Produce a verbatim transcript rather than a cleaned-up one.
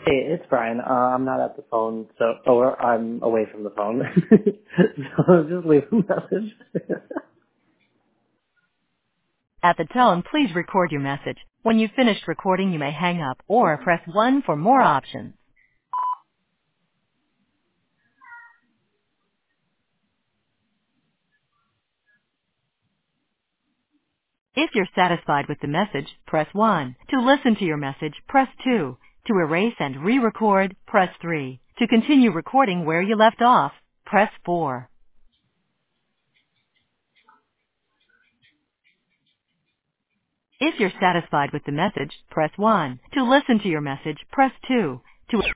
Hey, it's Brian. Uh, I'm not at the phone, so or I'm away from the phone. So just leave a message. At the tone, please record your message. When you've finished recording, you may hang up or press one for more options. If you're satisfied with the message, press one. To listen to your message, press two. To erase and re-record, press three. To continue recording where you left off, press four. If you're satisfied with the message, press one. To listen to your message, press two. To